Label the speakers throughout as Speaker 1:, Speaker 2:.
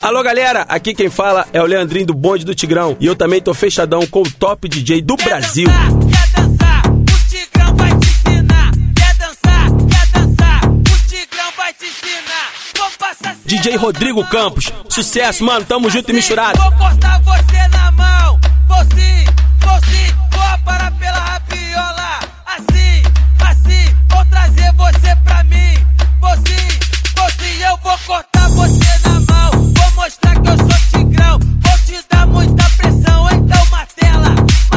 Speaker 1: Alô, galera, aqui quem fala é o Leandrinho do Bonde do Tigrão. E eu também tô fechadão com o top DJ do Brasil.
Speaker 2: Quer dançar, o Tigrão vai te ensinar. Quer dançar, o Tigrão vai te ensinar. Vou passar
Speaker 1: DJ Rodrigo Campos, sucesso, mano, tamo junto e misturado.
Speaker 2: Vou cortar você na mão, vou sim, vou parar pela rabiola. Assim, vou trazer você pra mim. Vou sim, eu vou cortar você na mão. Vou mostrar que eu sou Tigrão, vou te dar muita pressão. Então martela,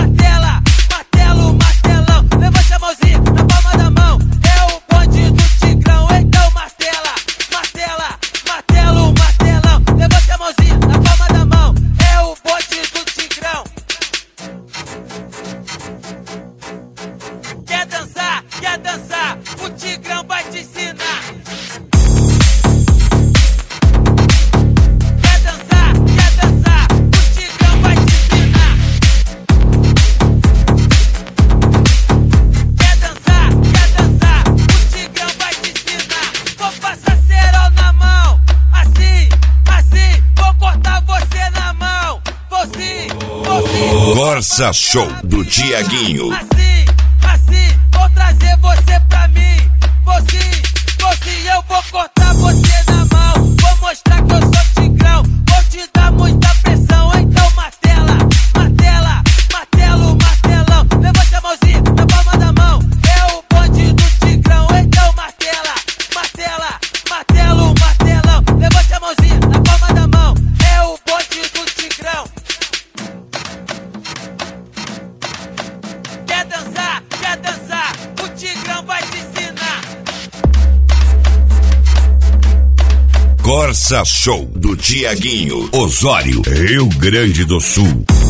Speaker 2: martelão. Levante a mãozinha na palma da mão. É o bonde do Tigrão, então martela, martelão. Levante a mãozinha na palma da mão. É o bonde do Tigrão. Quer dançar, o Tigrão vai te ensinar. Quer dançar, o Tigrão vai te ensinar. Quer dançar, o Tigrão vai te ensinar. Vou passar cerol na mão, assim, vou cortar você na mão. Vou sim.
Speaker 3: Corsa Show do Tiaguinho.
Speaker 2: Assim, vou trazer você pra mim. Vou sim, eu vou cortar você na mão. Vou mostrar que eu sou Tigrão, vou te dar muita pressão. Então martela, martelão. Levante a mãozinha na palma da mão. É o bonde do Tigrão, então martela, martelão. Levante a mãozinha na palma da mão. É o bonde do Tigrão. Quer dançar, o Tigrão vai te ensinar.
Speaker 3: Corsa Show do Tiaguinho, Osório, Rio Grande do Sul.